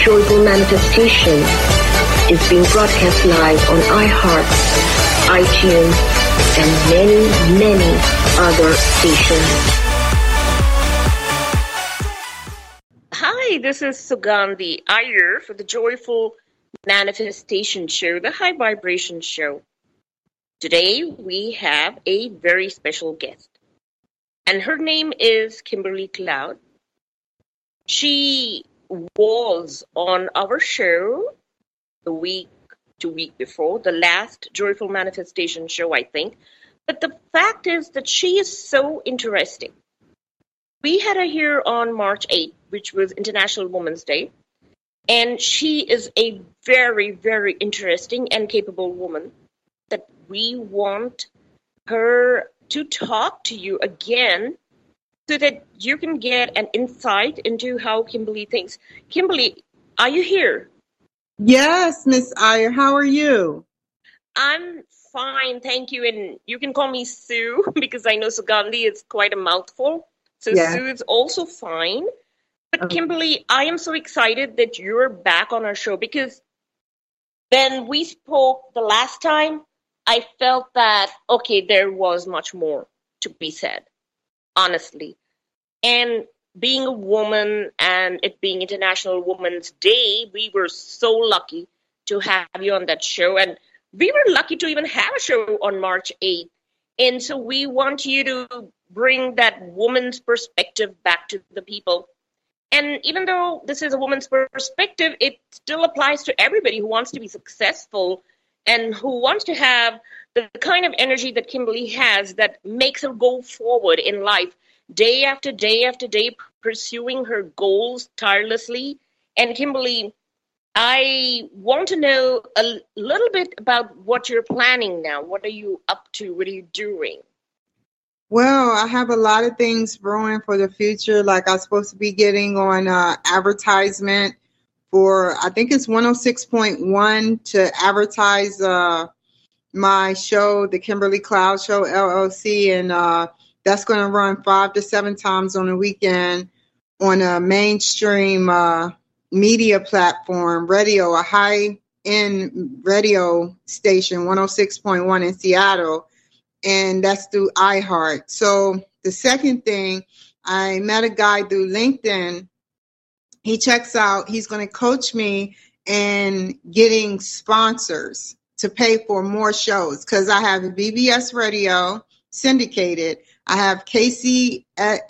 Joyful Manifestation is being broadcast live on iHeart, iTunes, and many other stations. Hi, this is Sugandhi Iyer for the Joyful Manifestation Show, the High Vibration Show. Today we have a very special guest, and her name is Kimberly Cloud. She was on our show the week before, the last Joyful Manifestation show, I think. But the fact is that she is so interesting. We had her here on March 8th, which was International Women's Day. And she is a very, very interesting and capable woman that we want her to talk to you again so that you can get an insight into how Kimberly thinks. Kimberly, are you here? Yes, Miss Iyer. How are you? I'm fine, thank you. And you can call me Sue because I know Sugandhi is quite a mouthful. So yes. Sue is also fine. But okay. Kimberly, I am so excited that you're back on our show because when we spoke the last time, I felt that, okay, there was much more to be said, honestly. And being a woman and it being International Women's Day, we were so lucky to have you on that show. And we were lucky to even have a show on March 8th. And so we want you to bring that woman's perspective back to the people. And even though this is a woman's perspective, it still applies to everybody who wants to be successful and who wants to have the kind of energy that Kimberly has that makes her go forward in life. Day after day after day, pursuing her goals tirelessly. And Kimberly, I want to know a little bit about what you're planning now. What are you up to? What are you doing? Well, I have a lot of things brewing for the future. Like I'm supposed to be getting on advertisement for, I think it's 106.1 to advertise my show, the Kimberly Cloud Show, LLC. And that's going to run 5 to 7 times on the weekend on a mainstream media platform, radio, a high-end radio station, 106.1 in Seattle, and that's through iHeart. So the second thing, I met a guy through LinkedIn. He checks out. He's going to coach me in getting sponsors to pay for more shows because I have BBS Radio syndicated. I have KCAA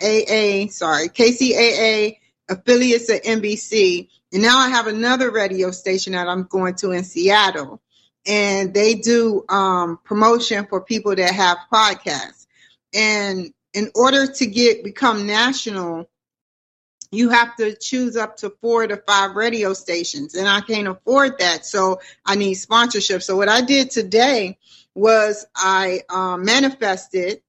affiliates at NBC. And now I have another radio station that I'm going to in Seattle. And they do promotion for people that have podcasts. And in order to become national, you have to choose up to 4 to 5 radio stations. And I can't afford that. So I need sponsorship. So what I did today was I manifested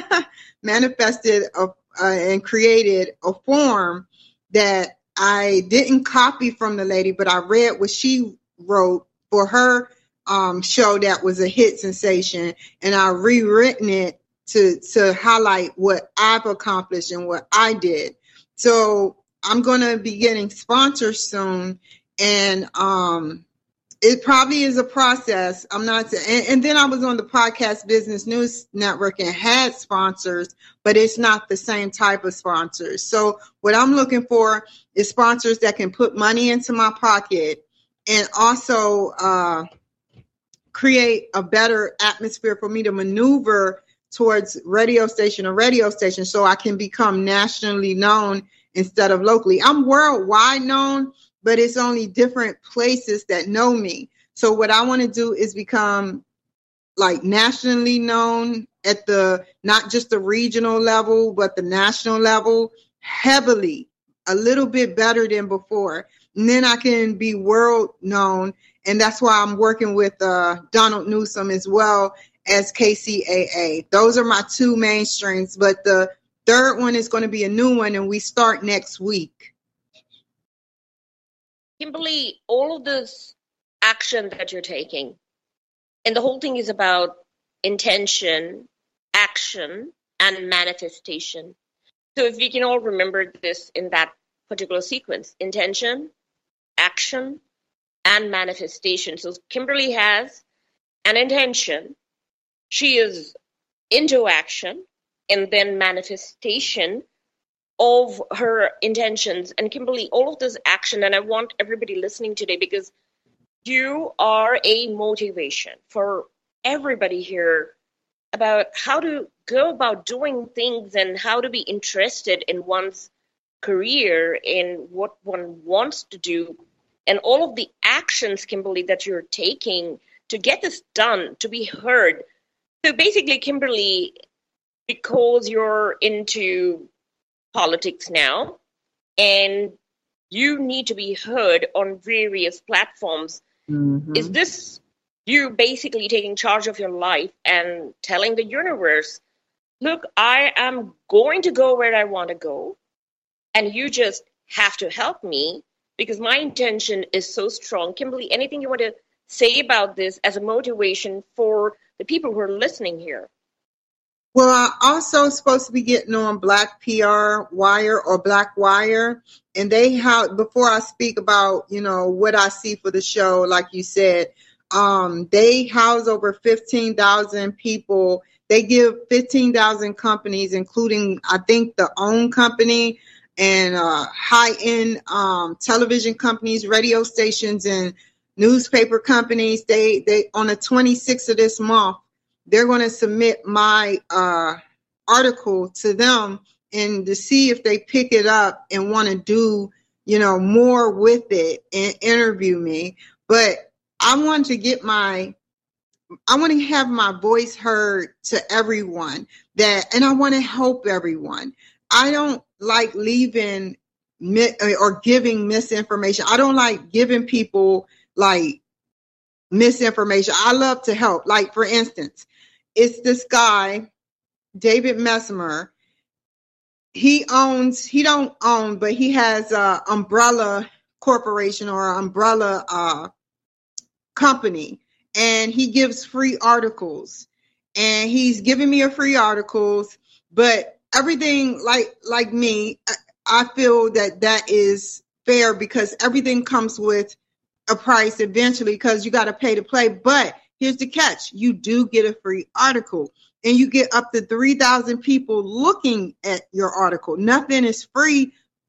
and created a form that I didn't copy from the lady, but I read what she wrote for her show that was a hit sensation, and I rewritten it to highlight what I've accomplished and what I did. So I'm going to be getting sponsors soon, and it probably is a process. I'm not, and then I was on the Podcast Business News Network and had sponsors, but it's not the same type of sponsors. So what I'm looking for is sponsors that can put money into my pocket and also create a better atmosphere for me to maneuver towards radio station so I can become nationally known instead of locally. I'm worldwide known, but it's only different places that know me. So what I want to do is become like nationally known at the, not just the regional level, but the national level heavily, a little bit better than before. And then I can be world known. And that's why I'm working with Donald Newsom as well as KCAA. Those are my 2 main strings, but the third one is going to be a new one, and we start next week. Kimberly, all of this action that you're taking, and the whole thing is about intention, action, and manifestation. So if we can all remember this in that particular sequence, intention, action and manifestation. So Kimberly has an intention. She is into action and then manifestation of her intentions. And Kimberly, all of this action, and I want everybody listening today, because you are a motivation for everybody here about how to go about doing things and how to be interested in one's career, in what one wants to do, and all of the actions, Kimberly, that you're taking to get this done, to be heard. So basically, Kimberly, because you're into politics now and you need to be heard on various platforms, is this you basically taking charge of your life and telling the universe, look, I am going to go where I want to go, and you just have to help me because my intention is so strong. Kimberly, anything you want to say about this as a motivation for the people who are listening here? Well, I'm also supposed to be getting on Black PR Wire or Black Wire. And they have, before I speak about, what I see for the show, like you said, they house over 15,000 people. They give 15,000 companies, including, I think, the OWN company and high-end television companies, radio stations, and newspaper companies. They on the 26th of this month, they're going to submit my article to them and to see if they pick it up and want to do, more with it and interview me. But I want to have my voice heard to everyone and I want to help everyone. I don't like leaving or giving misinformation. I don't like giving people like misinformation. I love to help. Like, for instance, it's this guy, David Mesmer. He don't own, but he has a umbrella corporation or umbrella company, and he gives free articles. And he's giving me a free articles, but everything like me, I feel that is fair because everything comes with a price eventually because you got to pay to play. But here's the catch. You do get a free article and you get up to 3,000 people looking at your article. Nothing is free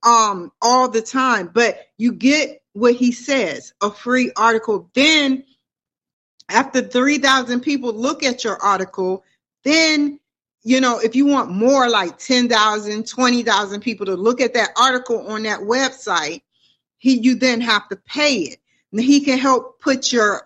all the time, but you get what he says, a free article. Then after 3,000 people look at your article, then, if you want more like 10,000, 20,000 people to look at that article on that website, you then have to pay it. And he can help put your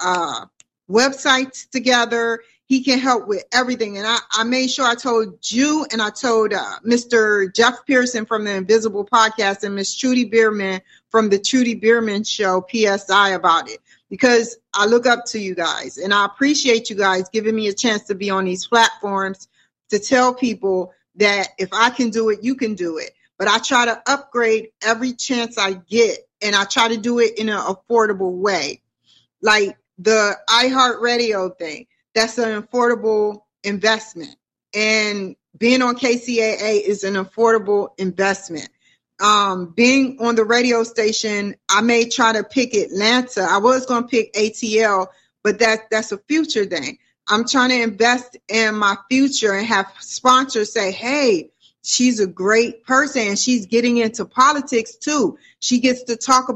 websites together. He can help with everything. And I made sure I told you and I told Mr. Jeff Pearson from the Invisible Podcast and Miss Trudy Bierman from the Trudy Bierman Show, PSI, about it. Because I look up to you guys and I appreciate you guys giving me a chance to be on these platforms to tell people that if I can do it, you can do it. But I try to upgrade every chance I get, and I try to do it in an affordable way. Like the iHeartRadio thing, that's an affordable investment. And being on KCAA is an affordable investment. Being on the radio station, I may try to pick Atlanta. I was going to pick ATL, but that's a future thing. I'm trying to invest in my future and have sponsors say, hey, she's a great person and she's getting into politics too. She gets to talk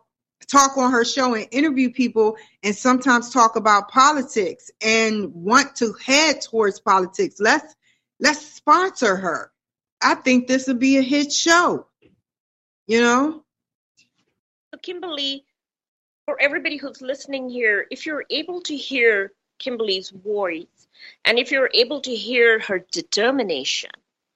on her show and interview people and sometimes talk about politics and want to head towards politics. Let's sponsor her. I think this would be a hit show. So Kimberly, for everybody who's listening here, if you're able to hear Kimberly's voice and if you're able to hear her determination,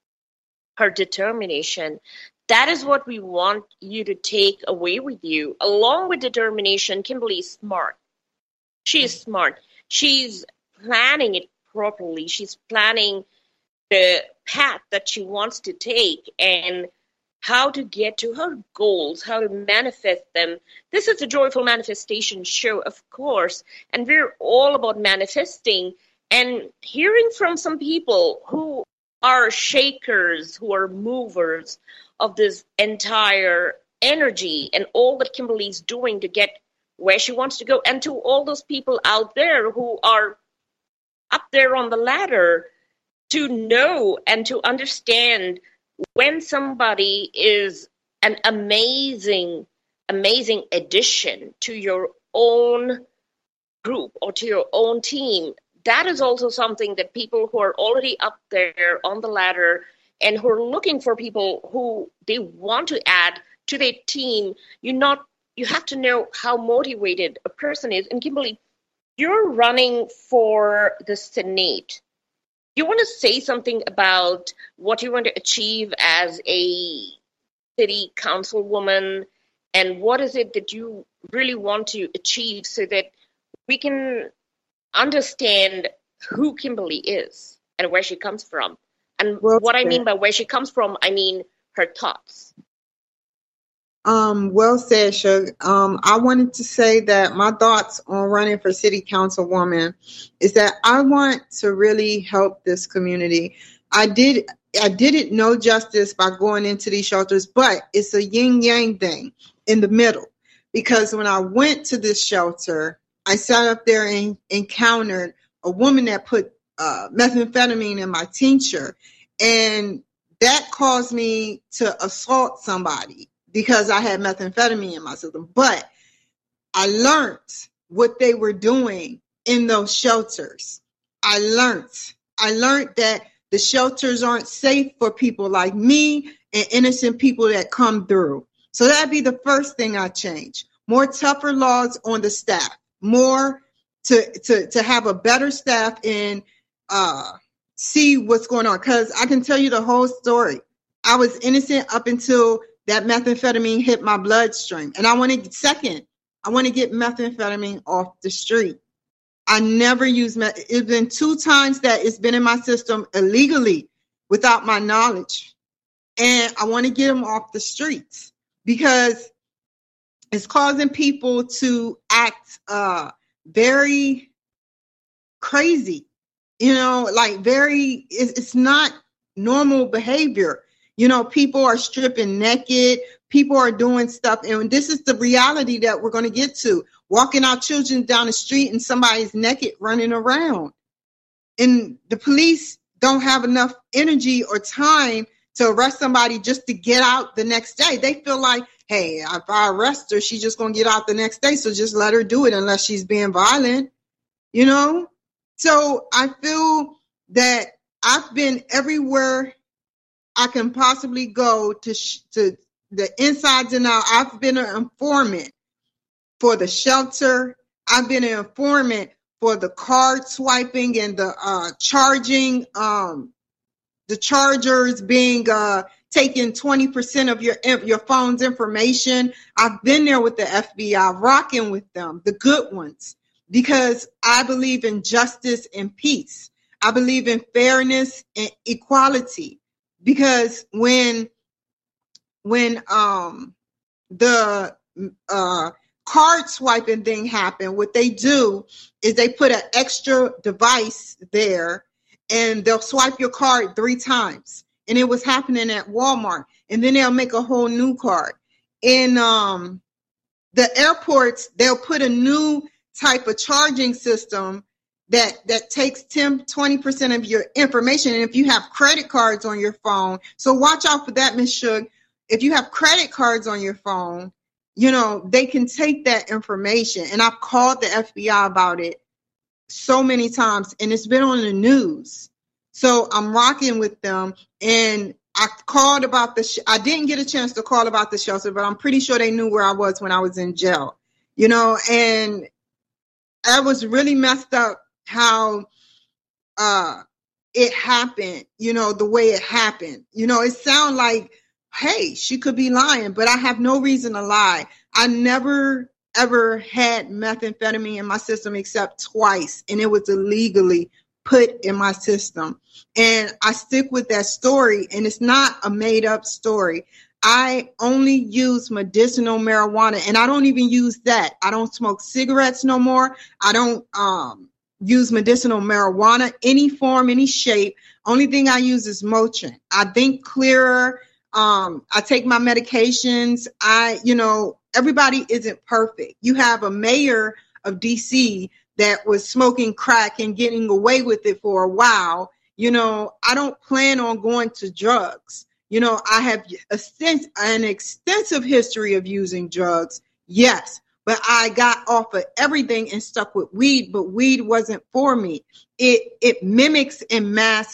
that is what we want you to take away with you. Along with determination, Kimberly is smart. She is smart. She's planning it properly. She's planning the path that she wants to take and how to get to her goals, how to manifest them. This is a Joyful Manifestation Show, of course, and we're all about manifesting and hearing from some people who are shakers, who are movers of this entire energy and all that Kimberly's doing to get where she wants to go, and to all those people out there who are up there on the ladder, to know and to understand when somebody is an amazing addition to your own group or to your own team. That is also something that people who are already up there on the ladder and who are looking for people who they want to add to their team, you have to know how motivated a person is. And Kimberly, you're running for the Senate. You want to say something about what you want to achieve as a city councilwoman, and what is it that you really want to achieve so that we can understand who Kimberly is and where she comes from? And what I mean by where she comes from, I mean her thoughts. Well said, Shug. I wanted to say that my thoughts on running for city councilwoman is that I want to really help this community. I didn't know justice by going into these shelters, but it's a yin yang thing in the middle. Because when I went to this shelter, I sat up there and encountered a woman that put methamphetamine in my tincture, and that caused me to assault somebody because I had methamphetamine in my system. But I learned what they were doing in those shelters. I learned that the shelters aren't safe for people like me and innocent people that come through. So that'd be the first thing I change. More tougher laws on the staff, more to have a better staff and see what's going on. Because I can tell you the whole story. I was innocent up until that methamphetamine hit my bloodstream. And I want to get methamphetamine off the street. I never use it's been 2 times that it's been in my system illegally without my knowledge. And I want to get them off the streets because it's causing people to act very crazy, it's not normal behavior. People are stripping naked, people are doing stuff. And this is the reality that we're going to get to. Walking our children down the street and somebody's naked running around. And the police don't have enough energy or time to arrest somebody just to get out the next day. They feel like, hey, if I arrest her, she's just going to get out the next day. So just let her do it unless she's being violent, So I feel that I've been everywhere I can possibly go to the insides and out. I've been an informant for the shelter. I've been an informant for the card swiping and the charging, the chargers being taking 20% of your phone's information. I've been there with the FBI, rocking with them, the good ones, because I believe in justice and peace. I believe in fairness and equality. Because when the card swiping thing happened, what they do is they put an extra device there and they'll swipe your card 3 times. And it was happening at Walmart. And then they'll make a whole new card. In the airports, they'll put a new type of charging system that takes 10-20% of your information. And if you have credit cards on your phone, so watch out for that, Ms. Shug. If you have credit cards on your phone, they can take that information. And I've called the FBI about it so many times, and it's been on the news. So I'm rocking with them. And I called about I didn't get a chance to call about the shelter, but I'm pretty sure they knew where I was when I was in jail, and I was really messed up how it happened, the way it happened. It sounded like, hey, she could be lying, but I have no reason to lie. I never, ever had methamphetamine in my system except twice, and it was illegally put in my system. And I stick with that story, and it's not a made-up story. I only use medicinal marijuana, and I don't even use that. I don't smoke cigarettes no more. I don't use medicinal marijuana, any form, any shape. Only thing I use is Motrin. I think clearer. I take my medications. Everybody isn't perfect. You have a mayor of DC that was smoking crack and getting away with it for a while. I don't plan on going to drugs. I have an extensive history of using drugs. Yes, but I got off of everything and stuck with weed, but weed wasn't for me. It mimics and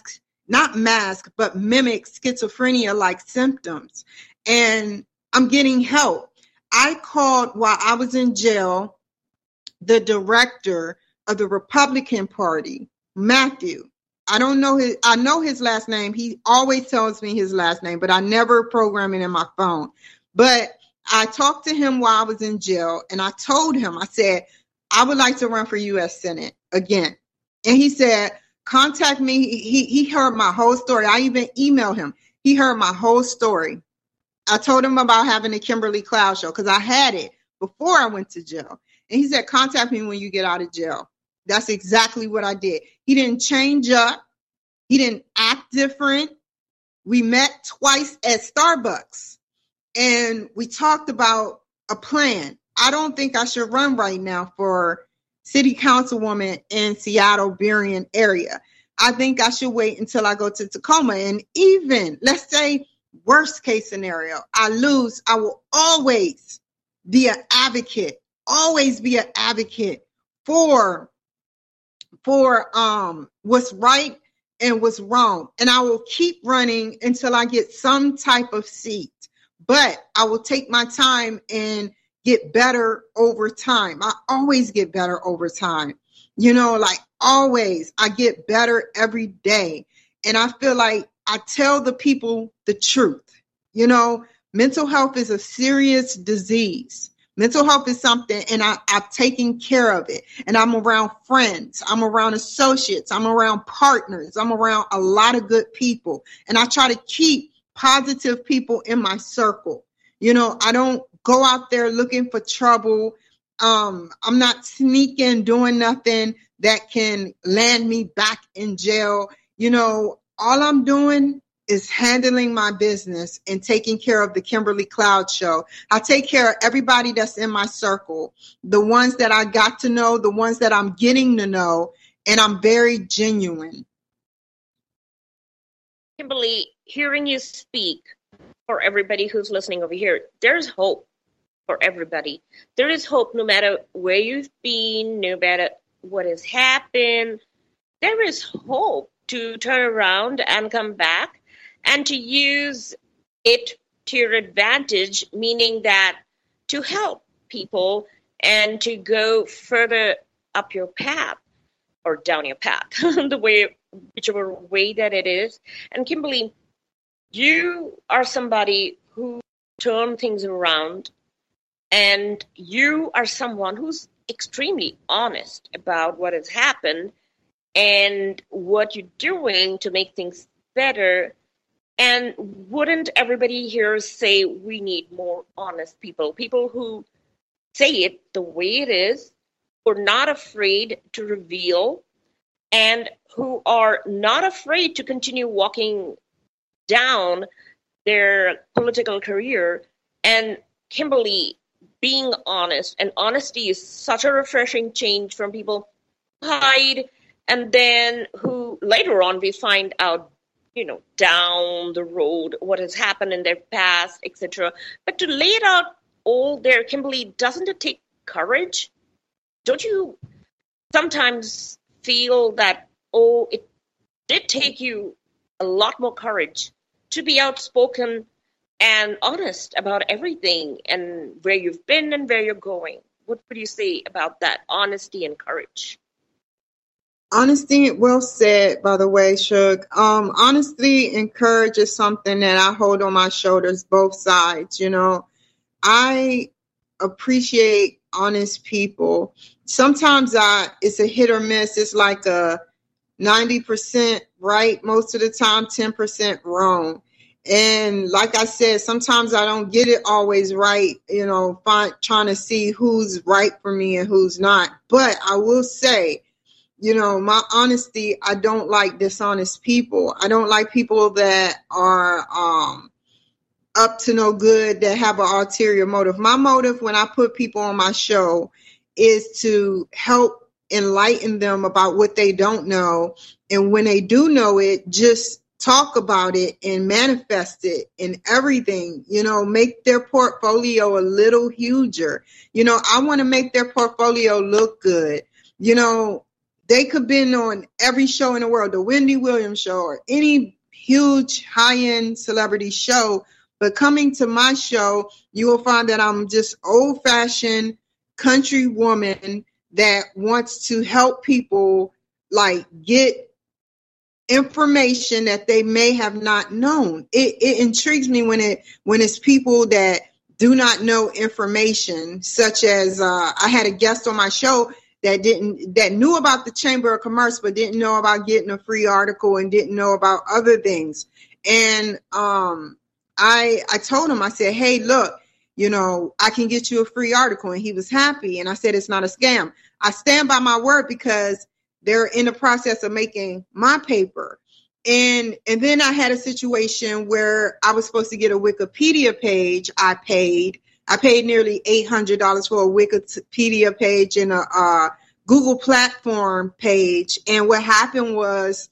mimics schizophrenia-like symptoms. And I'm getting help. I called while I was in jail the director of the Republican Party, Matthew. I know his last name. He always tells me his last name, but I never program it in my phone. But I talked to him while I was in jail, and I told him, I said, I would like to run for U.S. Senate again. And he said, contact me. He heard my whole story. I even emailed him. He heard my whole story. I told him about having the Kimberly Cloud show because I had it before I went to jail. And he said, contact me when you get out of jail. That's exactly what I did. He didn't change up. He didn't act different. We met twice at Starbucks and we talked about a plan. I don't think I should run right now for city councilwoman in Seattle, Burien area. I think I should wait until I go to Tacoma. And even, let's say, worst case scenario, I lose, I will always be an advocate for what's right and what's wrong. And I will keep running until I get some type of seat. But I will take my time and get better over time. I always get better over time. Always, I get better every day. And I feel like I tell the people the truth. Mental health is a serious disease. Mental health is something, and I've taken care of it. And I'm around friends. I'm around associates. I'm around partners. I'm around a lot of good people. And I try to keep positive people in my circle. I don't go out there looking for trouble. I'm not sneaking, doing nothing that can land me back in jail. All I'm doing is handling my business and taking care of the Kimberly Cloud show. I take care of everybody that's in my circle, the ones that I got to know, the ones that I'm getting to know, and I'm very genuine. Kimberly, hearing you speak, for everybody who's listening over here, there's hope for everybody. There is hope no matter where you've been, no matter what has happened. There is hope to turn around and come back and to use it to your advantage, meaning that to help people and to go further up your path or down your path, whichever way that it is. And Kimberly, you are somebody who turned things around, and you are someone who's extremely honest about what has happened and what you're doing to make things better. And wouldn't everybody here say we need more honest people who say it the way it is, who are not afraid to reveal, and who are not afraid to continue walking down their political career? And Kimberly, being honest, and honesty is such a refreshing change from people who hide and then who later on we find out, down the road what has happened in their past, etc. But to lay it out all there, Kimberly, doesn't it take courage? Don't you sometimes feel that, it did take you a lot more courage to be outspoken and honest about everything and where you've been and where you're going? What would you say about that honesty and courage? Honesty, well said, by the way, Shug. Honesty and courage is something that I hold on my shoulders, both sides. I appreciate honest people. Sometimes it's a hit or miss. It's like a 90% right most of the time, 10% wrong. And like I said, sometimes I don't get it always right, trying to see who's right for me and who's not. But I will say, my honesty, I don't like dishonest people. I don't like people that are up to no good that have an ulterior motive. My motive when I put people on my show is to help enlighten them about what they don't know. And when they do know it, just talk about it and manifest it in everything, make their portfolio a little huger. I want to make their portfolio look good. They could been on every show in the world, the Wendy Williams show or any huge high-end celebrity show. But coming to my show, you will find that I'm just old-fashioned country woman that wants to help people get information that they may have not known. It intrigues me when it's people that do not know information, such as I had a guest on my show that knew about the Chamber of Commerce but didn't know about getting a free article and didn't know about other things. And I told him, I said, hey, look, I can get you a free article. And he was happy. And I said, it's not a scam. I stand by my word because they're in the process of making my paper. And then I had a situation where I was supposed to get a Wikipedia page. I paid nearly $800 for a Wikipedia page and a Google platform page. And what happened was,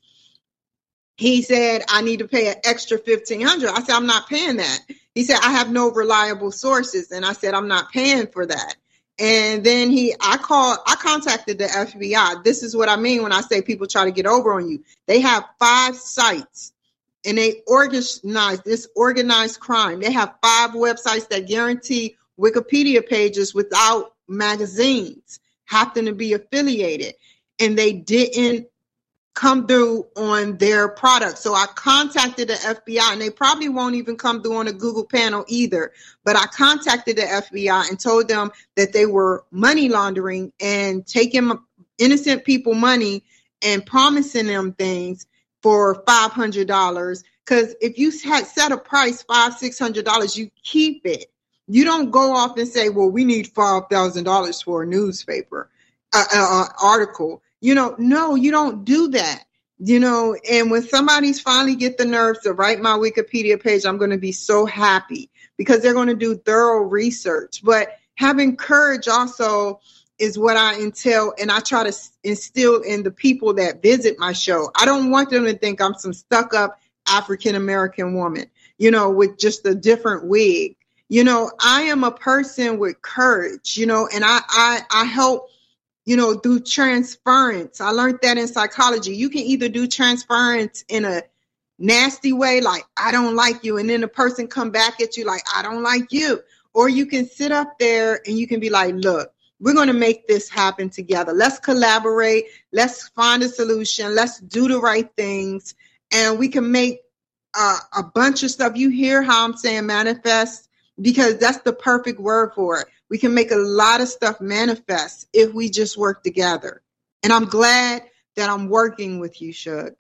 he said, I need to pay an extra $1,500. I said, I'm not paying that. He said, I have no reliable sources. And I said, I'm not paying for that. And then I contacted the FBI. This is what I mean when I say people try to get over on you. They have 5 sites and they organize this organized crime. They have 5 websites that guarantee Wikipedia pages without magazines having to be affiliated. And they didn't come through on their product. So I contacted the FBI, and they probably won't even come through on a Google panel either. But I contacted the FBI and told them that they were money laundering and taking innocent people money and promising them things for $500. Because if you had set a price, $500-$600, you keep it. You don't go off and say, well, we need $5,000 for a newspaper article. No, you don't do that, and when somebody's finally get the nerves to write my Wikipedia page, I'm going to be so happy because they're going to do thorough research. But having courage also is what I entail, and I try to instill in the people that visit my show. I don't want them to think I'm some stuck-up African-American woman, with just a different wig. I am a person with courage, and I help through transference. I learned that in psychology. You can either do transference in a nasty way, like, I don't like you, and then the person come back at you like, I don't like you. Or you can sit up there and you can be like, look, we're going to make this happen together. Let's collaborate. Let's find a solution. Let's do the right things. And we can make a bunch of stuff. You hear how I'm saying manifest? Because that's the perfect word for it. We can make a lot of stuff manifest if we just work together. And I'm glad that I'm working with you, Shug.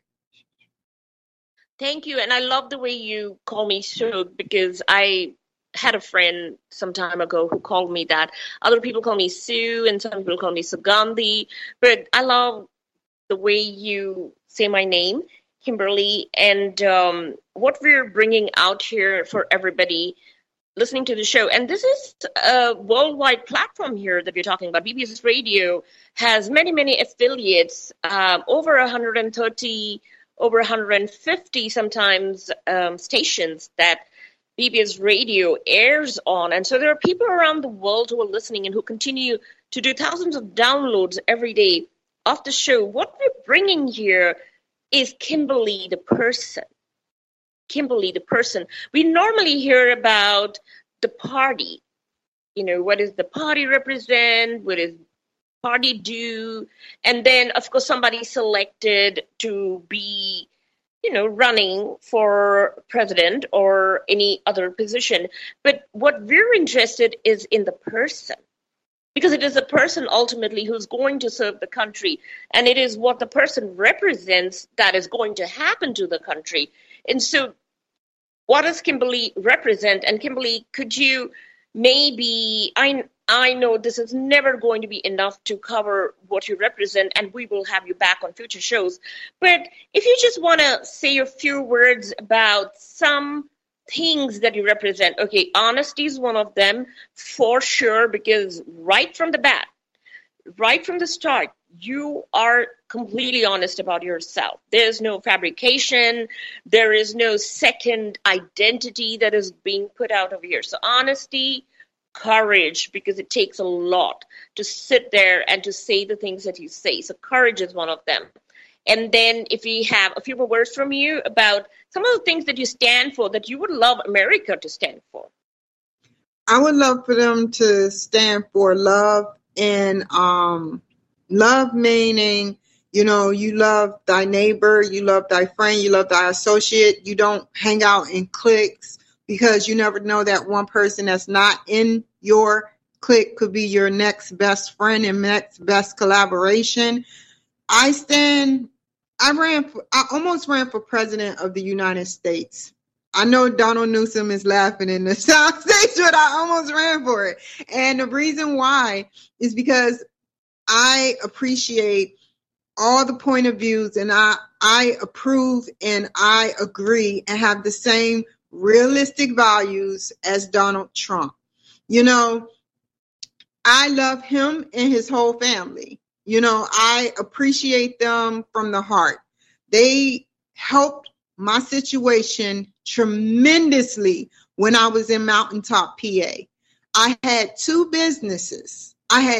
Thank you. And I love the way you call me Shug, because I had a friend some time ago who called me that. Other people call me Sue, and some people call me Sugandhi. But I love the way you say my name, Kimberly, and what we're bringing out here for everybody listening to the show. And this is a worldwide platform here that we're talking about. BBS Radio has many, many affiliates, over 130, over 150 sometimes stations that BBS Radio airs on. And so there are people around the world who are listening and who continue to do thousands of downloads every day of the show. What we're bringing here is Kimberly the person. Kimberly the person. We normally hear about the party. What does the party represent? What does party do? And then, of course, somebody selected to be, running for president or any other position. But what we're interested is in the person, because it is a person ultimately who's going to serve the country. And it is what the person represents that is going to happen to the country. And so what does Kimberly represent? And Kimberly, could you maybe, I know this is never going to be enough to cover what you represent, and we will have you back on future shows. But if you just want to say a few words about some things that you represent. Okay, honesty is one of them for sure, because right from the bat, right from the start, you are completely honest about yourself. There's no fabrication. There is no second identity that is being put out of here. So honesty, courage, because it takes a lot to sit there and to say the things that you say. So courage is one of them. And then if we have a few more words from you about some of the things that you stand for, that you would love America to stand for. I would love for them to stand for love, and love meaning, you love thy neighbor, you love thy friend, you love thy associate. You don't hang out in cliques, because you never know that one person that's not in your clique could be your next best friend and next best collaboration. I almost ran for president of the United States. I know Donald Newsom is laughing in the South States, but I almost ran for it. And the reason why is because I appreciate all the point of views, and I approve and I agree and have the same realistic values as Donald Trump. I love him and his whole family. I appreciate them from the heart. They helped my situation tremendously when I was in Mountaintop, PA. I had two businesses,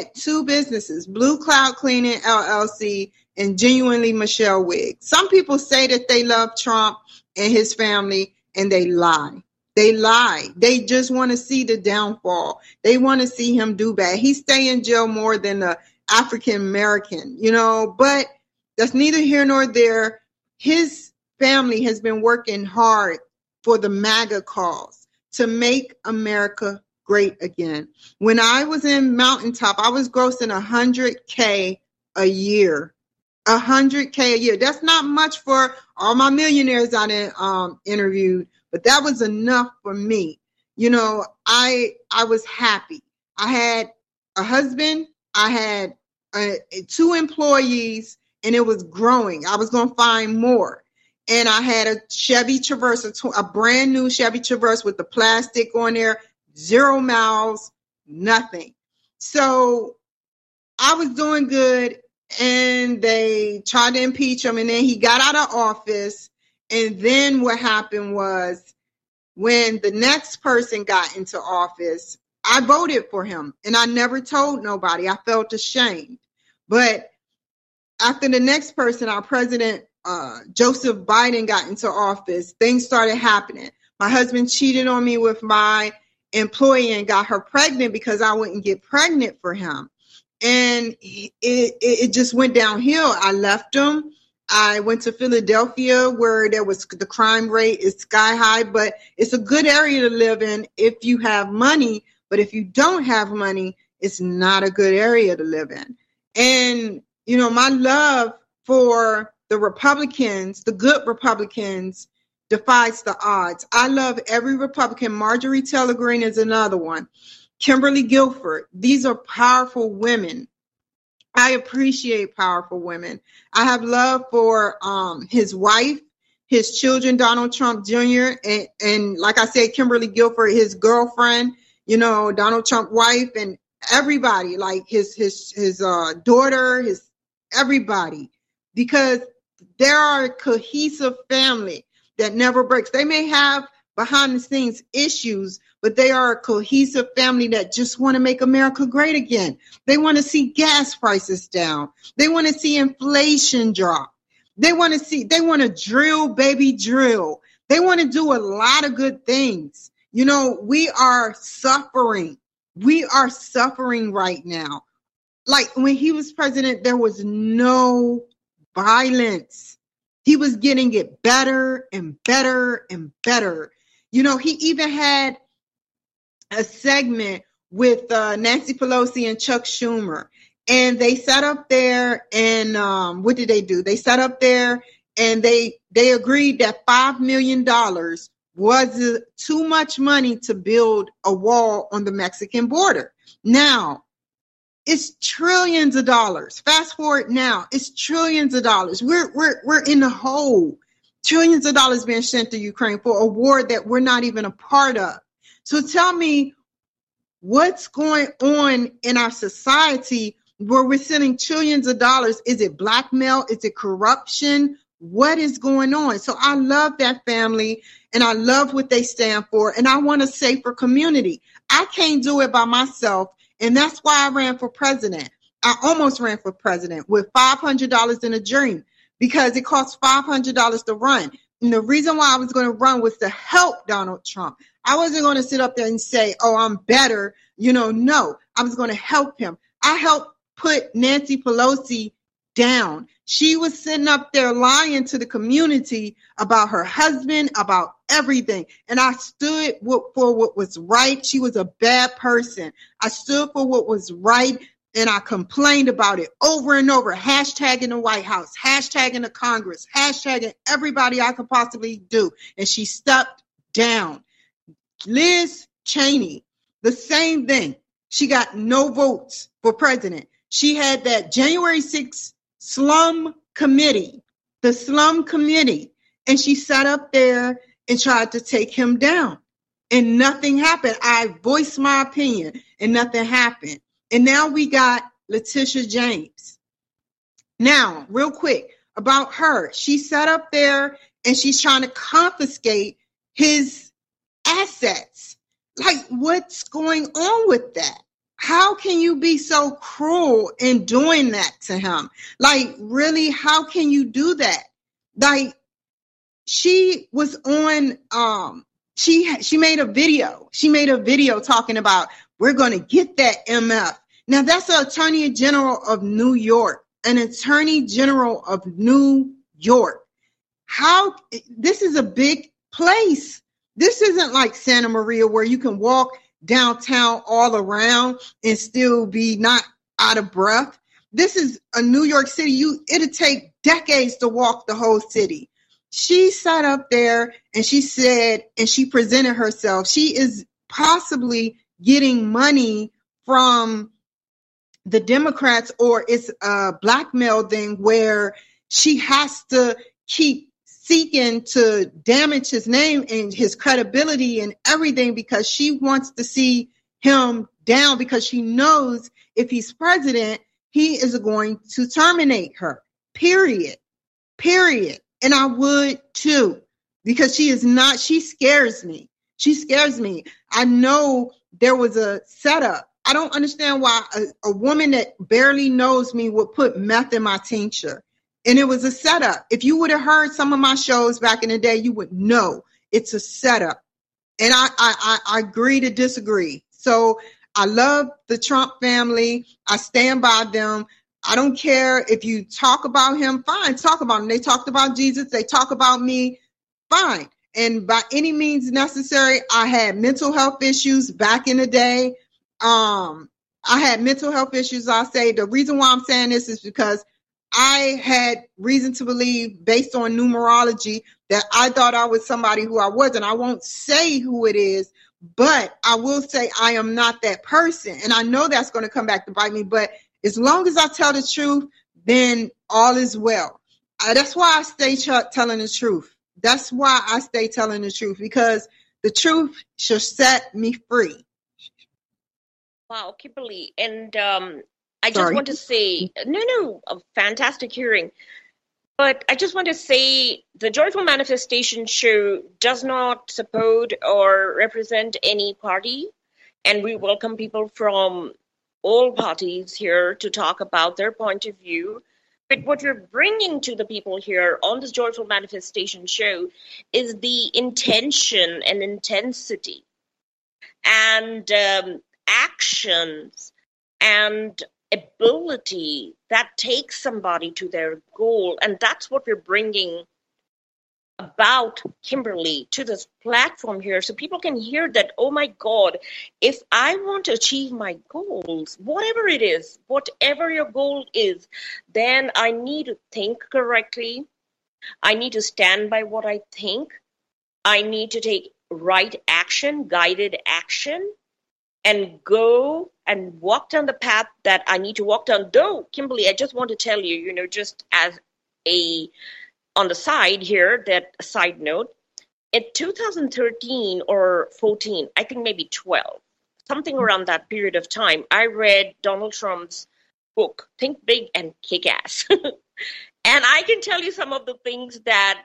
Blue Cloud Cleaning LLC and Genuinely Michelle Wig. Some people say that they love Trump and his family, and they lie. They just want to see the downfall. They want to see him do bad. He stay in jail more than the African American, but that's neither here nor there. His family has been working hard for the MAGA cause to make America great again. When I was in Mountaintop, I was grossing $100K a year. $100K a year. That's not much for all my millionaires I interviewed, but that was enough for me. I was happy. I had a husband. I had 2 employees, and it was growing. I was going to find more. And I had a Chevy Traverse, a brand new Chevy Traverse with the plastic on there, 0 miles, nothing. So I was doing good, and they tried to impeach him, and then he got out of office. And then what happened was, when the next person got into office, I voted for him, and I never told nobody. I felt ashamed. But after the next person, our president, Joseph Biden, got into office, things started happening. My husband cheated on me with my employee and got her pregnant because I wouldn't get pregnant for him. And it just went downhill. I left him. I went to Philadelphia, where the crime rate is sky high, but it's a good area to live in if you have money. But if you don't have money, it's not a good area to live in. And, my love for the Republicans, the good Republicans, defies the odds. I love every Republican. Marjorie Taylor Greene is another one. Kimberly Guilford. These are powerful women. I appreciate powerful women. I have love for his wife, his children, Donald Trump Jr., and like I said, Kimberly Guilford, his girlfriend, Donald Trump wife, and everybody, like his daughter, everybody, because they are a cohesive family that never breaks. They may have behind the scenes issues, but they are a cohesive family that just want to make America great again. They want to see gas prices down. They want to see inflation drop. They want to drill, baby, drill. They want to do a lot of good things. We are suffering. We are suffering right now. Like when he was president, there was no violence. He was getting it better and better and better. He even had a segment with Nancy Pelosi and Chuck Schumer. And they sat up there and what did they do? They sat up there and they agreed that $5 million was too much money to build a wall on the Mexican border. Now, it's trillions of dollars. Fast forward now, it's trillions of dollars. We're in the hole. Trillions of dollars being sent to Ukraine for a war that we're not even a part of. So tell me, what's going on in our society where we're sending trillions of dollars? Is it blackmail? Is it corruption? What is going on? So I love that family, and I love what they stand for, and I want a safer community. I can't do it by myself, and that's why I ran for president. I almost ran for president with $500 in a dream, because it costs $500 to run. And the reason why I was going to run was to help Donald Trump. I wasn't going to sit up there and say, oh, I'm better. No, I was going to help him. I helped put Nancy Pelosi down. She was sitting up there lying to the community about her husband, about everything. And I stood for what was right. She was a bad person. I stood for what was right. And I complained about it over and over, hashtagging the White House, hashtagging the Congress, hashtagging everybody I could possibly do. And she stepped down. Liz Cheney, the same thing. She got no votes for president. She had that January 6th slum committee, the slum committee, and she sat up there and tried to take him down. And nothing happened. I voiced my opinion and nothing happened. And now we got Letitia James. Now, real quick about her. She sat up there and she's trying to confiscate his assets. Like, what's going on with that? How can you be so cruel in doing that to him? Like, really, how can you do that? Like, she was on, she made a video. She made a video talking about, we're going to get that MF. Now, that's the Attorney General of New York, an Attorney General of New York. How, this is a big place. This isn't like Santa Maria where you can walk downtown all around and still be not out of breath. This is a New York City. It'll take decades to walk the whole city. She sat up there and she said, and she presented herself. She is possibly getting money from the Democrats, or it's a blackmail thing where she has to keep seeking to damage his name and his credibility and everything because she wants to see him down, because she knows if he's president, he is going to terminate her. Period. And I would too, because she scares me. She scares me. I know there was a setup. I don't understand why a woman that barely knows me would put meth in my tincture. And it was a setup. If you would have heard some of my shows back in the day, you would know it's a setup. And I agree to disagree. So I love the Trump family. I stand by them. I don't care if you talk about him, fine, talk about him. They talked about Jesus. They talk about me, fine. And by any means necessary, I had mental health issues back in the day. I had mental health issues. I say the reason why I'm saying this is because I had reason to believe, based on numerology, that I thought I was somebody who I wasn't. I won't say who it is, but I will say I am not that person. And I know that's going to come back to bite me. But as long as I tell the truth, then all is well. That's why I stay telling the truth. That's why I stay telling the truth, because the truth shall set me free. Wow, Kimberly. And I just want to say, a fantastic hearing. But I just want to say the Joyful Manifestation Show does not support or represent any party. And we welcome people from all parties here to talk about their point of view. But what we're bringing to the people here on this Joyful Manifestation Show is the intention and intensity and actions and ability that takes somebody to their goal. And that's what we're bringing about, Kimberly, to this platform here, so people can hear that, oh my God, if I want to achieve my goals, whatever it is, whatever your goal is, then I need to think correctly. I need to stand by what I think. I need to take right action, guided action, and go and walk down the path that I need to walk down. Though, Kimberly, I just want to tell you, just as a on the side here, that side note, in 2013 or 14, I think maybe 12, something around that period of time, I read Donald Trump's book, Think Big and Kick Ass. And I can tell you some of the things that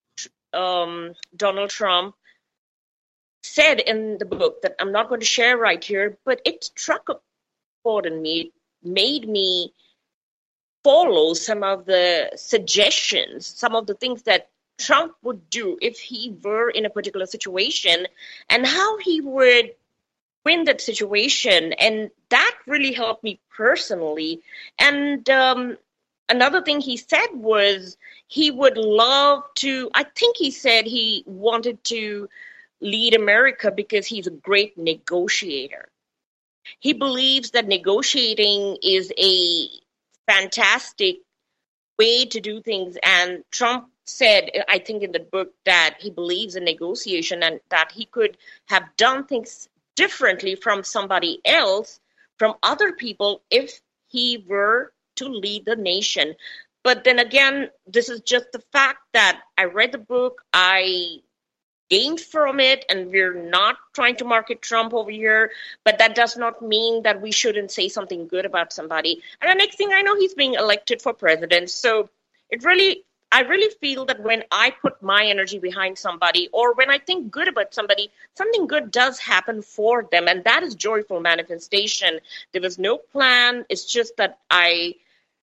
Donald Trump said in the book that I'm not going to share right here, but it struck a chord in me. It made me follow some of the suggestions, some of the things that Trump would do if he were in a particular situation and how he would win that situation. And that really helped me personally. And another thing he said was he would love to, I think he said he wanted to lead America because he's a great negotiator. He believes that negotiating is a fantastic way to do things. And Trump said, I think in the book, that he believes in negotiation and that he could have done things differently from somebody else, from other people, if he were to lead the nation. But then again, this is just the fact that I read the book, I gained from it, and we're not trying to market Trump over here, but that does not mean that we shouldn't say something good about somebody. And the next thing I know, he's being elected for president. So I really feel that when I put my energy behind somebody, or when I think good about somebody, something good does happen for them. And that is joyful manifestation. There was no plan. It's just that I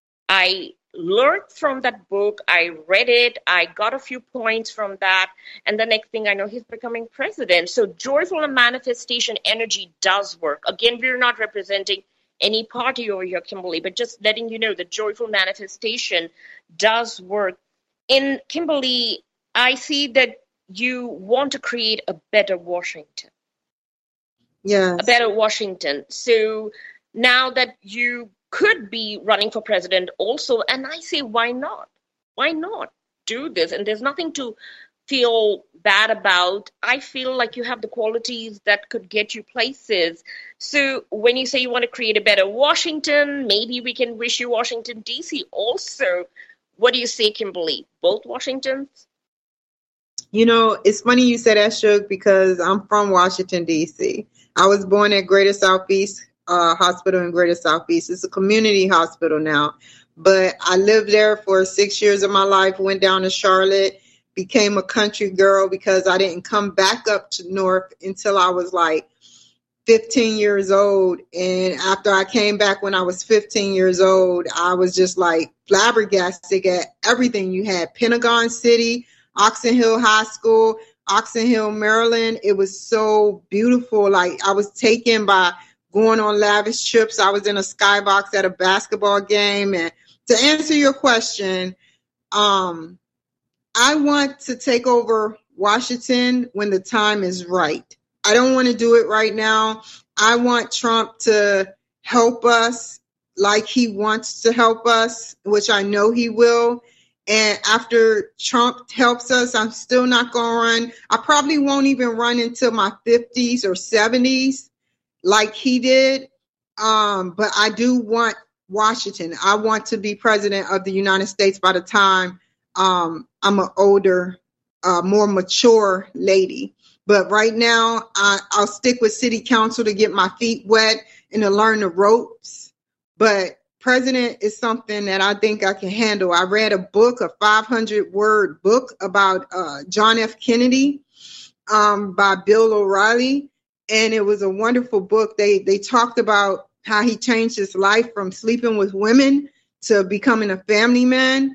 learned from that book. I read it. I got a few points from that. And the next thing I know, he's becoming president. So joyful manifestation energy does work. Again, we're not representing any party over here, Kimberly, but just letting you know that joyful manifestation does work. In Kimberly, I see that you want to create a better Washington. Yes. A better Washington. So now that you could be running for president also, and I say, why not? Why not do this? And there's nothing to feel bad about. I feel like you have the qualities that could get you places. So when you say you want to create a better Washington, maybe we can wish you Washington, D.C. also. What do you say, Kimberly? Both Washingtons? You know, it's funny you said that, Shug, because I'm from Washington, D.C. I was born at Greater Southeast Hospital in Greater Southeast. It's a community hospital now. But I lived there for 6 years of my life, went down to Charlotte, became a country girl because I didn't come back up to North until I was like 15 years old. And after I came back when I was 15 years old, I was just like flabbergasted at everything you had. Pentagon City, Oxon Hill High School, Oxon Hill, Maryland. It was so beautiful. Like I was taken by going on lavish trips. I was in a skybox at a basketball game. And to answer your question, I want to take over Washington when the time is right. I don't want to do it right now. I want Trump to help us like he wants to help us, which I know he will. And after Trump helps us, I'm still not going to run. I probably won't even run until my 50s or 70s like he did. But I do want Washington. I want to be president of the United States by the time I'm an older, more mature lady. But right now, I'll stick with city council to get my feet wet and to learn the ropes. But president is something that I think I can handle. I read a book, a 500-word book about John F. Kennedy by Bill O'Reilly. And it was a wonderful book. They talked about how he changed his life from sleeping with women to becoming a family man.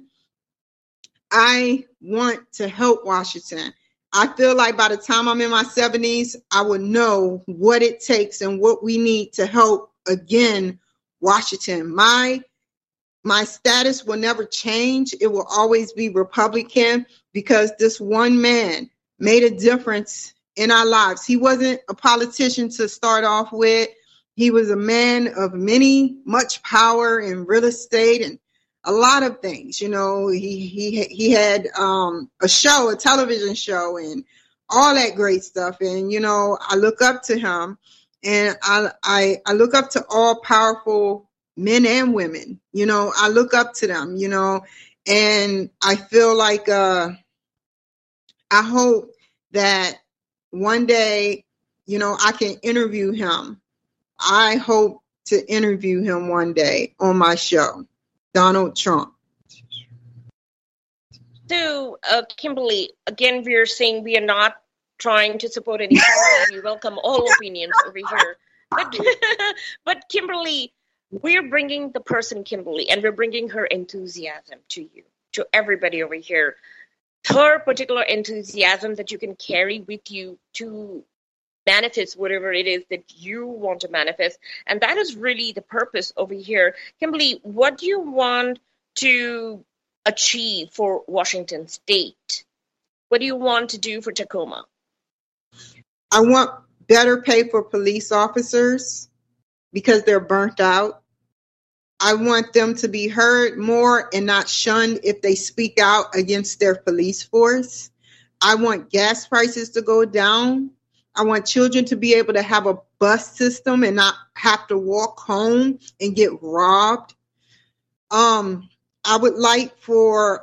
I want to help Washington. I feel like by the time I'm in my 70s, I will know what it takes and what we need to help, again, Washington. My status will never change. It will always be Republican because this one man made a difference in our lives. He wasn't a politician to start off with. He was a man of much power in real estate and a lot of things. You know, he had a television show and all that great stuff. And, you know, I look up to him, and I look up to all powerful men and women. You know, I look up to them, you know, And I feel like I hope that one day, I can interview him. I hope to interview him one day on my show, Donald Trump. So, Kimberly, again, we are saying we are not trying to support any party. We welcome all opinions over here. But Kimberly, we're bringing the person Kimberly, and we're bringing her enthusiasm to you, to everybody over here. Her particular enthusiasm that you can carry with you to manifest whatever it is that you want to manifest. And that is really the purpose over here. Kimberly, what do you want to achieve for Washington State? What do you want to do for Tacoma? I want better pay for police officers because they're burnt out. I want them to be heard more and not shunned if they speak out against their police force. I want gas prices to go down. I want children to be able to have a bus system and not have to walk home and get robbed. I would like for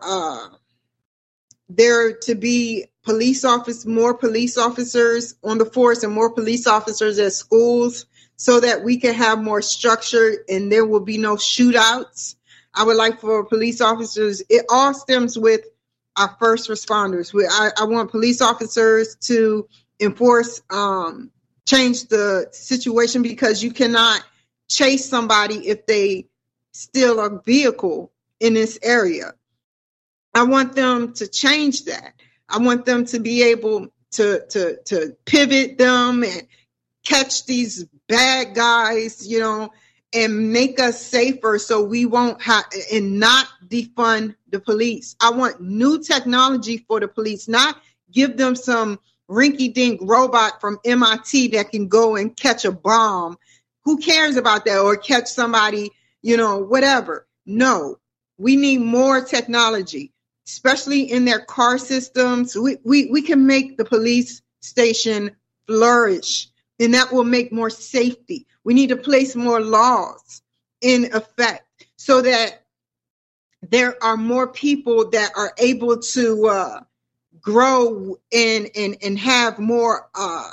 there to be more police officers on the force and more police officers at schools so that we can have more structure and there will be no shootouts. I would like for police officers, it all stems with our first responders. I want police officers to enforce, change the situation because you cannot chase somebody if they steal a vehicle in this area. I want them to change that. I want them to be able to pivot them and catch these bad guys, and make us safer so we won't have and not defund the police. I want new technology for the police, not give them some rinky-dink robot from MIT that can go and catch a bomb. Who cares about that? Or catch somebody, whatever. No, we need more technology, especially in their car systems. We can make the police station flourish, and that will make more safety. We need to place more laws in effect so that there are more people that are able to grow and have more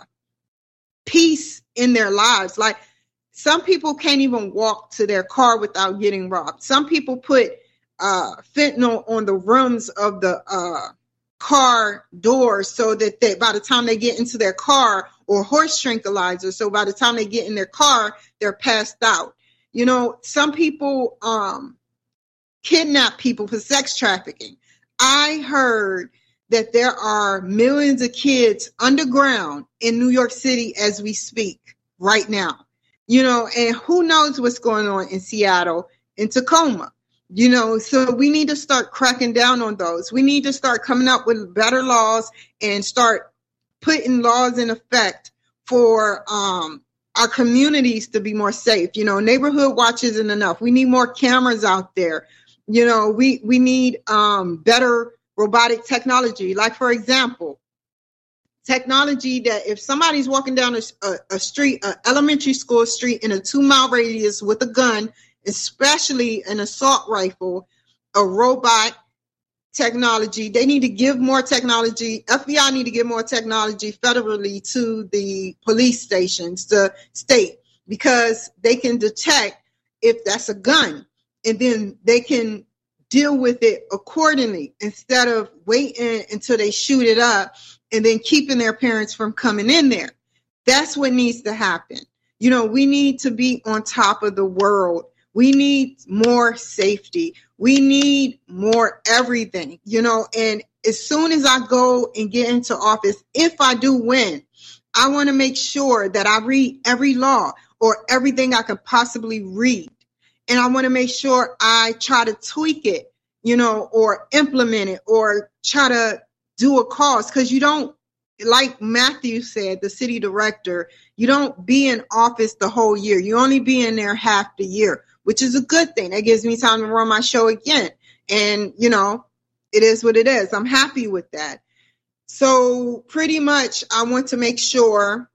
peace in their lives. Like some people can't even walk to their car without getting robbed. Some people put fentanyl on the rims of the car doors so that by the time they get into their car, or horse tranquilizer, so by the time they get in their car, they're passed out. Some people kidnap people for sex trafficking. I heard that there are millions of kids underground in New York City as we speak right now. And who knows what's going on in Seattle, in Tacoma. So we need to start cracking down on those. We need to start coming up with better laws and start putting laws in effect for our communities to be more safe. Neighborhood watch isn't enough. We need more cameras out there. We need better robotic technology. Like, for example, technology that if somebody's walking down a street, an elementary school street in a 2-mile radius with a gun, especially an assault rifle, a robot technology, they need to give more technology. FBI need to give more technology federally to the police stations, the state, because they can detect if that's a gun and then they can deal with it accordingly instead of waiting until they shoot it up and then keeping their parents from coming in there. That's what needs to happen. We need to be on top of the world. We need more safety. We need more everything, and as soon as I go and get into office, if I do win, I want to make sure that I read every law or everything I could possibly read. And I want to make sure I try to tweak it, or implement it or try to do a cause. Because you don't, like Matthew said, the city director, you don't be in office the whole year. You only be in there half the year, which is a good thing. That gives me time to run my show again. And, it is what it is. I'm happy with that. So pretty much I want to make sure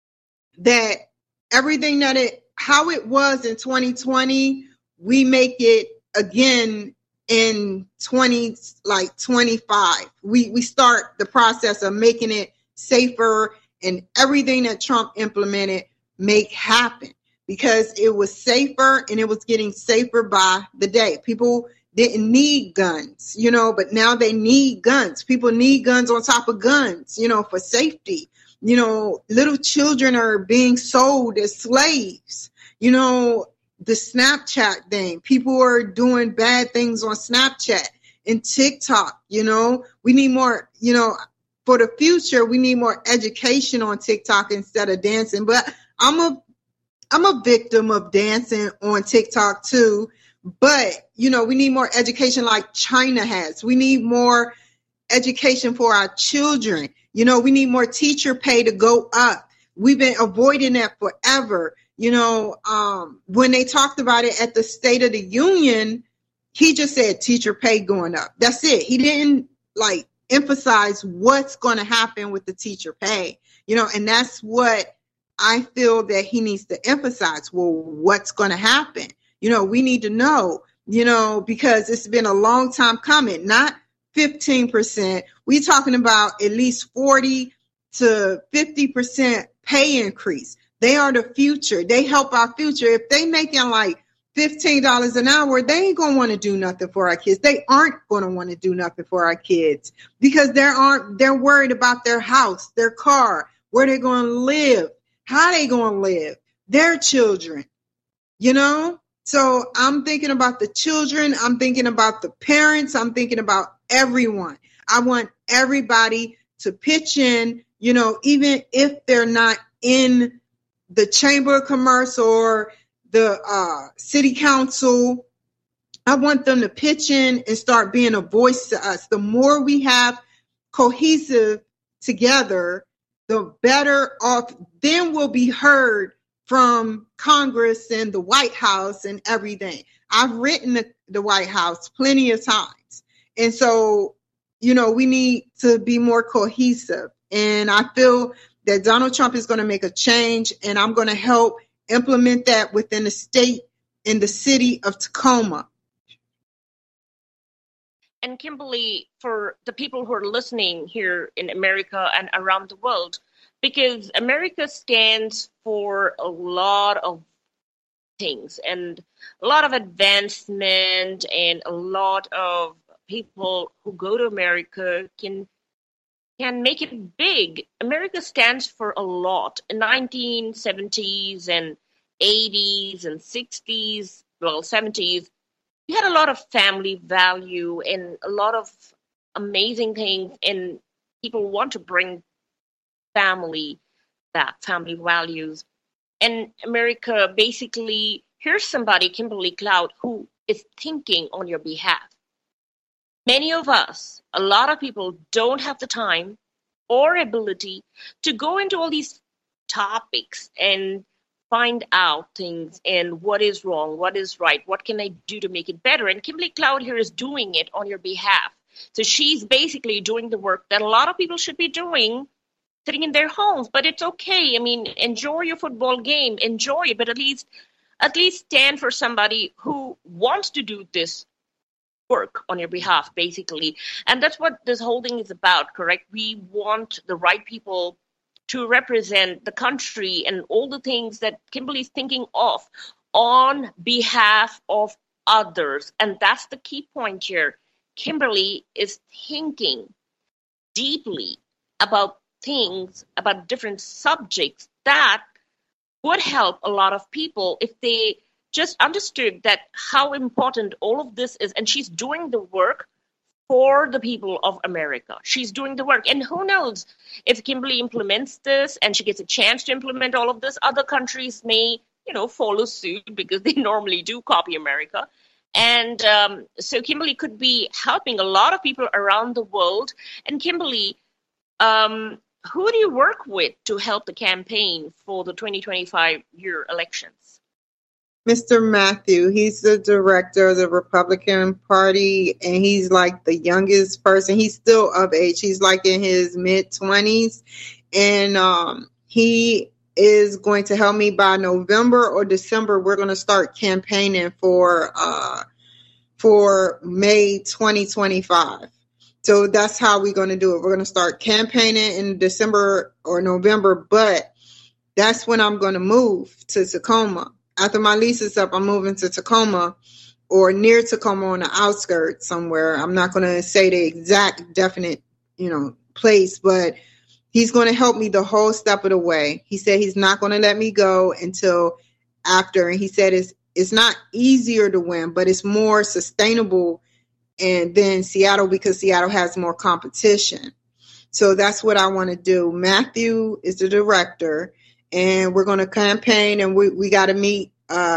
that everything how it was in 2020, we make it again in 2025. We start the process of making it safer, and everything that Trump implemented make happen, because it was safer and it was getting safer by the day. People didn't need guns, but now they need guns. People need guns on top of guns, for safety. Little children are being sold as slaves. The Snapchat thing. People are doing bad things on Snapchat and TikTok. We need more, for the future, we need more education on TikTok instead of dancing. But I'm a victim of dancing on TikTok too. But, we need more education like China has. We need more education for our children. We need more teacher pay to go up. We've been avoiding that forever. When they talked about it at the State of the Union, he just said teacher pay going up. That's it. He didn't emphasize what's going to happen with the teacher pay, and that's what I feel that he needs to emphasize. Well, what's going to happen? We need to know, because it's been a long time coming, not 15%. We're talking about at least 40 to 50% pay increase. They are the future. They help our future. If they making $15 an hour, they ain't going to want to do nothing for our kids. They aren't going to want to do nothing for our kids, because they're worried about their house, their car, where they're going to live, how they going to live, their children, So I'm thinking about the children. I'm thinking about the parents. I'm thinking about everyone. I want everybody to pitch in, even if they're not in the Chamber of Commerce or the city council. I want them to pitch in and start being a voice to us. The more we have cohesive together, the better off. Then we'll be heard from Congress and the White House and everything. I've written the White House plenty of times. And so, we need to be more cohesive. And I feel that Donald Trump is going to make a change, and I'm going to help implement that within the state in the city of Tacoma. And Kimberly, for the people who are listening here in America and around the world, because America stands for a lot of things and a lot of advancement, and a lot of people who go to America can make it big. America stands for a lot. In 1970s and 80s and 60s, 70s, you had a lot of family value and a lot of amazing things, and people want to bring family back, family values. And America, basically, here's somebody, Kimberly Cloud, who is thinking on your behalf. Many of us, a lot of people, don't have the time or ability to go into all these topics and find out things and what is wrong, what is right, what can I do to make it better. And Kimberly Cloud here is doing it on your behalf. So she's basically doing the work that a lot of people should be doing, sitting in their homes. But it's okay. I mean, enjoy your football game, enjoy it, but at least stand for somebody who wants to do this work on your behalf, basically. And that's what this whole thing is about, correct? We want the right people to represent the country and all the things that Kimberly's thinking of on behalf of others. And that's the key point here. Kimberly is thinking deeply about things, about different subjects that would help a lot of people if they just understood that how important all of this is. And she's doing the work for the people of America. She's doing the work. And who knows, if Kimberly implements this and she gets a chance to implement all of this, other countries may, follow suit, because they normally do copy America. And so Kimberly could be helping a lot of people around the world. And Kimberly, who do you work with to help the campaign for the 2025 year elections? Mr. Matthew, he's the director of the Republican Party, and he's like the youngest person. He's still of age. He's like in his mid-20s, and he is going to help me by November or December. We're going to start campaigning for for May 2025. So that's how we're going to do it. We're going to start campaigning in December or November, but that's when I'm going to move to Tacoma. After my lease is up, I'm moving to Tacoma or near Tacoma on the outskirts somewhere. I'm not going to say the exact definite, place, but he's going to help me the whole step of the way. He said he's not going to let me go until after. And he said it's not easier to win, but it's more sustainable than Seattle because Seattle has more competition. So that's what I want to do. Matthew is the director, and we're going to campaign, and we got to meet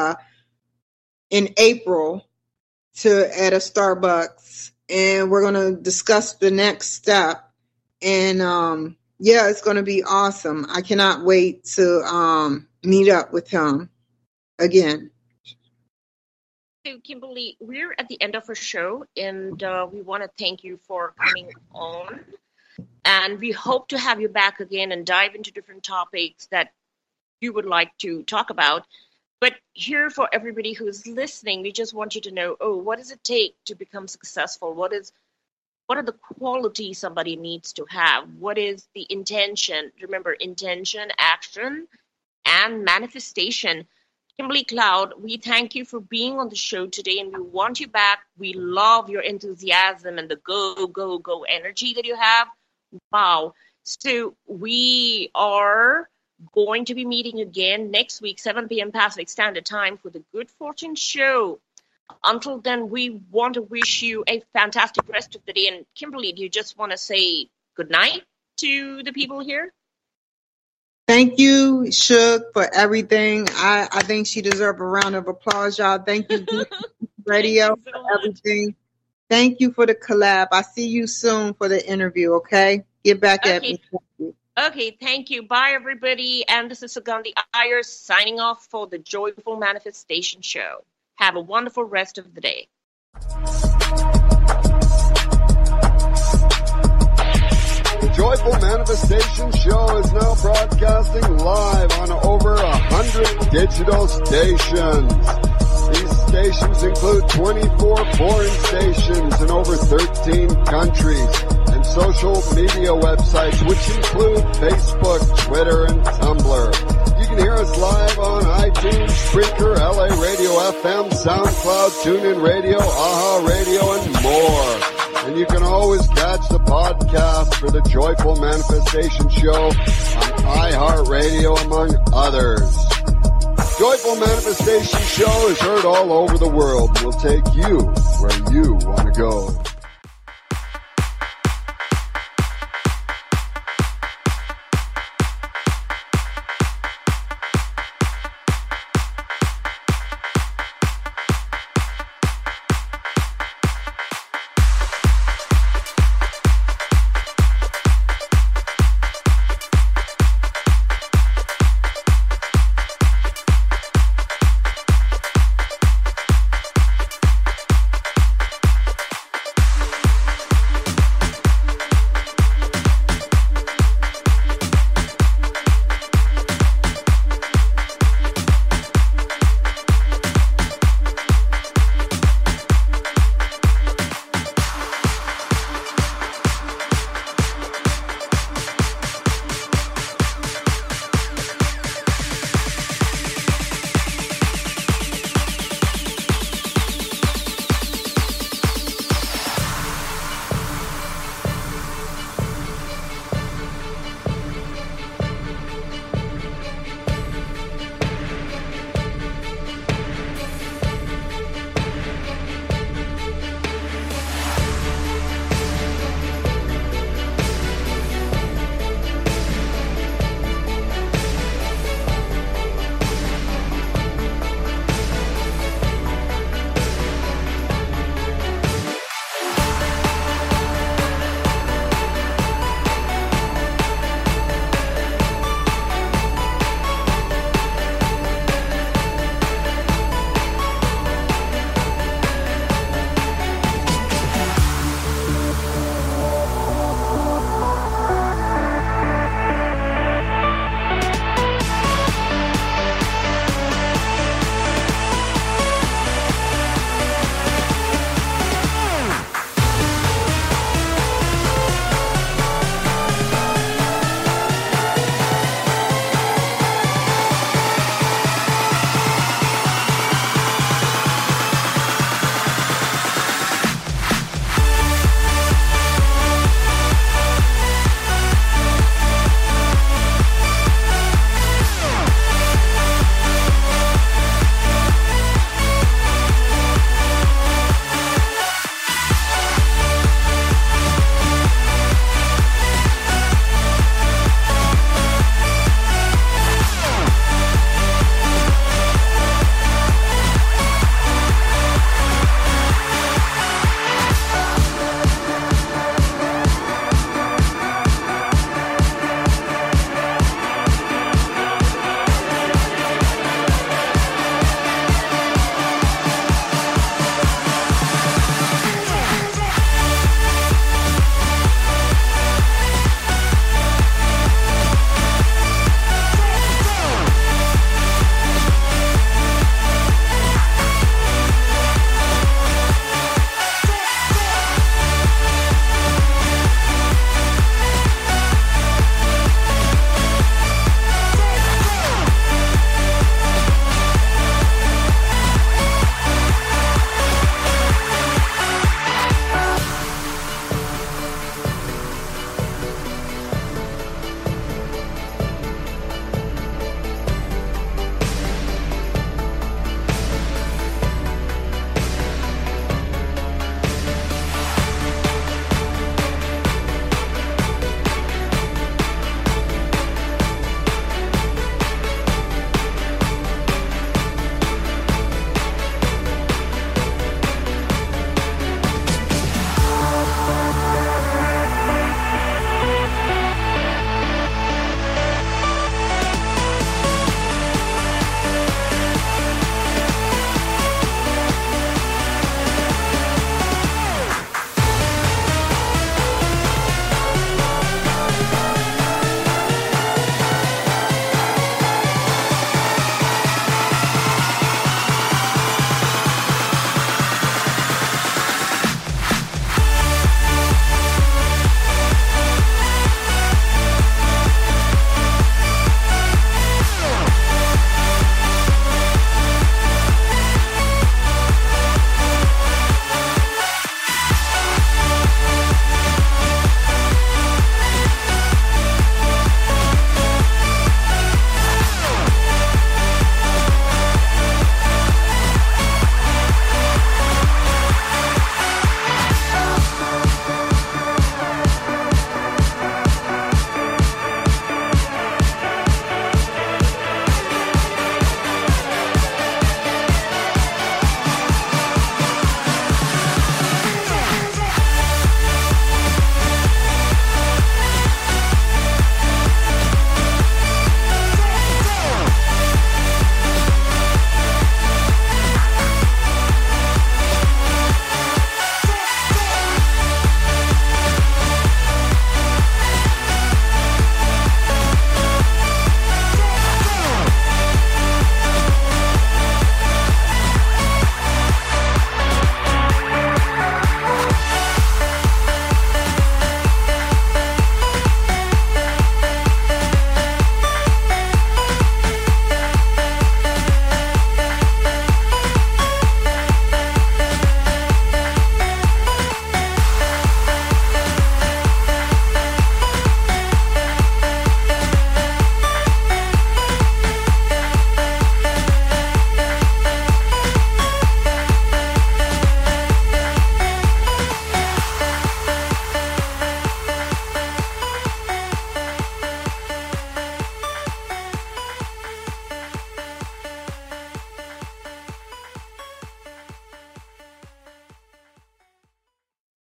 in April at a Starbucks, and we're going to discuss the next step. And it's going to be awesome. I cannot wait to meet up with him again. So, Kimberly, we're at the end of our show, and we want to thank you for coming on. And we hope to have you back again and dive into different topics that you would like to talk about. But here, for everybody who's listening, we just want you to know, what does it take to become successful? What are the qualities somebody needs to have? What is the intention? Remember, intention, action, and manifestation. Kimberly Cloud, we thank you for being on the show today, and we want you back. We love your enthusiasm and the go, go, go energy that you have. Wow. So we are going to be meeting again next week, 7 p.m. Pacific Standard Time for the Good Fortune Show. Until then, we want to wish you a fantastic rest of the day. And Kimberly, do you just want to say good night to the people here? Thank you, Suge, for everything. I think she deserves a round of applause, y'all. Thank you, Radio, so for everything. Thank you for the collab. I see you soon for the interview, okay? Get back at me. Okay, thank you. Bye, everybody. And this is Sugandhi Iyer signing off for the Joyful Manifestation Show. Have a wonderful rest of the day. The Joyful Manifestation Show is now broadcasting live on over 100 digital stations. These stations include 24 foreign stations in over 13 countries and social media websites, which include Facebook, Twitter, and Tumblr. You can hear us live on iTunes, Spreaker, LA Radio FM, SoundCloud, TuneIn Radio, AHA Radio, and more. And you can always catch the podcast for the Joyful Manifestation Show on iHeartRadio, among others. Joyful Manifestation Show is heard all over the world. We'll take you where you want to go.